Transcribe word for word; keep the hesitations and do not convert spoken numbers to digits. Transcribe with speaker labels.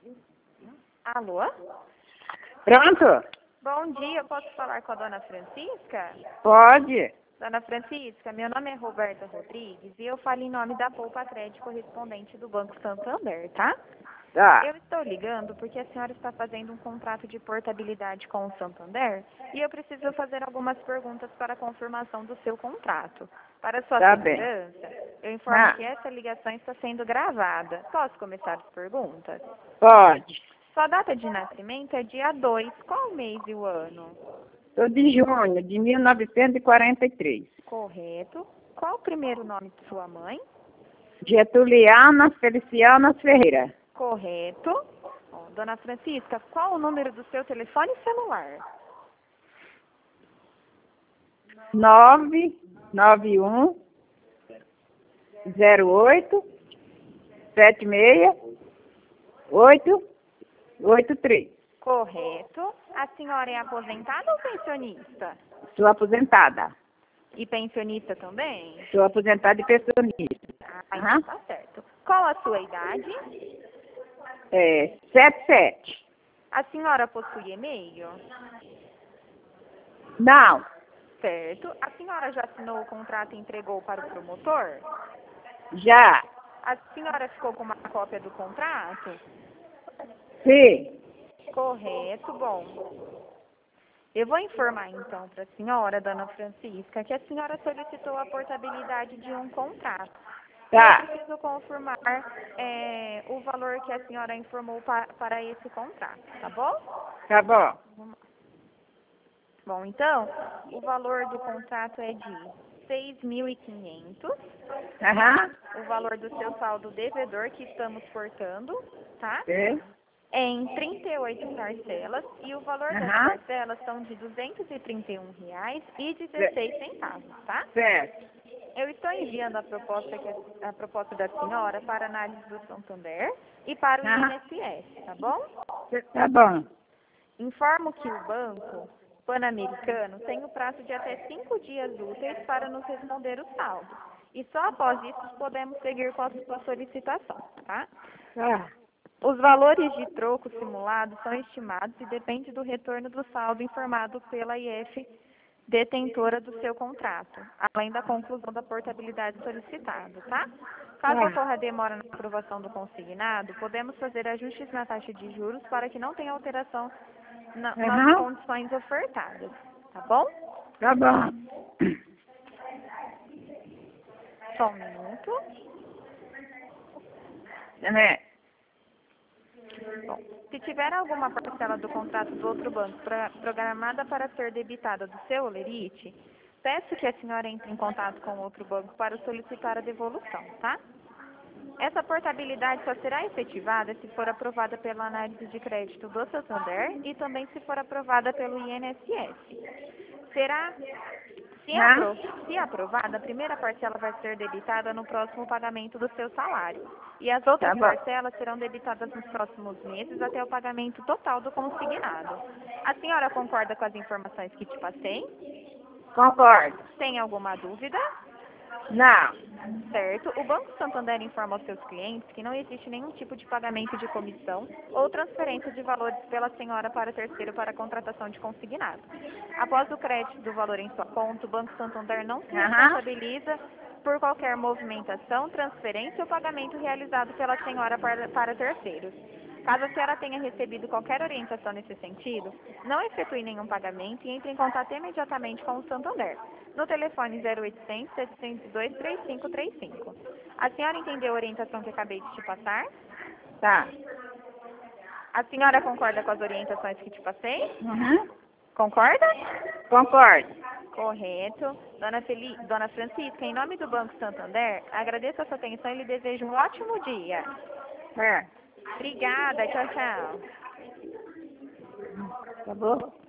Speaker 1: Alô?
Speaker 2: Pronto?
Speaker 1: Bom dia, posso falar com a dona Francisca?
Speaker 2: Pode.
Speaker 1: Dona Francisca, meu nome é Roberta Rodrigues e eu falo em nome da Poupa Crédito correspondente do Banco Santander, tá?
Speaker 2: Tá.
Speaker 1: Eu estou ligando porque a senhora está fazendo um contrato de portabilidade com o Santander e eu preciso fazer algumas perguntas para a confirmação do seu contrato. Para sua
Speaker 2: Tá bem.
Speaker 1: segurança, eu informo
Speaker 2: Ah.
Speaker 1: que essa ligação está sendo gravada. Posso começar as perguntas?
Speaker 2: Pode.
Speaker 1: Sua data de nascimento é dia dois. Qual o mês e o ano?
Speaker 2: Sou de junho de mil novecentos e quarenta e três.
Speaker 1: Correto. Qual o primeiro nome de sua mãe?
Speaker 2: Getuliana Feliciana Ferreira.
Speaker 1: Correto. Ó, dona Francisca, qual o número do seu telefone celular?
Speaker 2: nove nove um zero oito sete seis oito oito três.
Speaker 1: Correto. A senhora é aposentada ou pensionista?
Speaker 2: Sou aposentada.
Speaker 1: E pensionista também?
Speaker 2: Sou aposentada e pensionista.
Speaker 1: Ah,
Speaker 2: Aham.
Speaker 1: então tá certo. Qual a sua idade?
Speaker 2: É, sete sete.
Speaker 1: A senhora possui e-mail?
Speaker 2: Não.
Speaker 1: Certo. A senhora já assinou o contrato e entregou para o promotor?
Speaker 2: Já.
Speaker 1: A senhora ficou com uma cópia do contrato?
Speaker 2: Sim.
Speaker 1: Correto. Bom, eu vou informar então para a senhora, dona Francisca, que a senhora solicitou a portabilidade de um contrato.
Speaker 2: Tá.
Speaker 1: Eu preciso confirmar é, o valor que a senhora informou pa para esse contrato, tá bom?
Speaker 2: Tá bom.
Speaker 1: Bom, então, o valor do contrato é de seis mil e quinhentos.
Speaker 2: Aham.
Speaker 1: O valor do seu saldo devedor que estamos portando, tá?
Speaker 2: É.
Speaker 1: É em trinta e oito parcelas e o valor das
Speaker 2: Aham.
Speaker 1: parcelas são de duzentos e trinta e um reais e dezesseis centavos, tá?
Speaker 2: Certo.
Speaker 1: Eu estou enviando a proposta, que é a proposta da senhora para análise do Santander e para o
Speaker 2: Aham.
Speaker 1: I N S S, tá bom?
Speaker 2: Tá bom.
Speaker 1: Informo que o Banco Pan-Americano tem o prazo de até cinco dias úteis para nos responder o saldo. E só após isso podemos seguir com a sua solicitação, tá?
Speaker 2: Tá.
Speaker 1: Os valores de troco simulados são estimados e depende do retorno do saldo informado pela I F detentora do seu contrato, além da conclusão da portabilidade solicitada, tá? Caso
Speaker 2: Tá.
Speaker 1: ocorra demora na aprovação do consignado, podemos fazer ajustes na taxa de juros para que não tenha alteração na- nas
Speaker 2: Aham.
Speaker 1: condições ofertadas, tá bom?
Speaker 2: Tá bom.
Speaker 1: Só um minuto.
Speaker 2: Né?
Speaker 1: Bom, se tiver alguma parcela do contrato do outro banco pra- programada para ser debitada do seu Olerite, peço que a senhora entre em contato com o outro banco para solicitar a devolução, tá? Essa portabilidade só será efetivada se for aprovada pela análise de crédito do Santander e também se for aprovada pelo I N S S. Será, se,
Speaker 2: Hã?
Speaker 1: apro, se aprovada, a primeira parcela vai ser debitada no próximo pagamento do seu salário. E as outras
Speaker 2: Tá bom.
Speaker 1: parcelas serão debitadas nos próximos meses até o pagamento total do consignado. A senhora concorda com as informações que te passei?
Speaker 2: Concordo.
Speaker 1: Tem alguma dúvida?
Speaker 2: Não.
Speaker 1: Certo. O Banco Santander informa aos seus clientes que não existe nenhum tipo de pagamento de comissão ou transferência de valores pela senhora para terceiro para a contratação de consignado. Após o crédito do valor em sua conta, o Banco Santander não se
Speaker 2: Aham.
Speaker 1: responsabiliza por qualquer movimentação, transferência ou pagamento realizado pela senhora para, para terceiros. Caso a senhora tenha recebido qualquer orientação nesse sentido, não efetue nenhum pagamento e entre em contato imediatamente com o Santander, no telefone zero oitocentos, setecentos e dois, trinta e cinco trinta e cinco. A senhora entendeu a orientação que acabei de te passar?
Speaker 2: Tá.
Speaker 1: A senhora concorda com as orientações que te passei?
Speaker 2: Uhum.
Speaker 1: Concorda?
Speaker 2: Concordo.
Speaker 1: Correto. Dona, Feli... Dona Francisca, em nome do Banco Santander, agradeço a sua atenção e lhe desejo um ótimo dia.
Speaker 2: É.
Speaker 1: Obrigada. Tchau, tchau.
Speaker 2: Tá bom?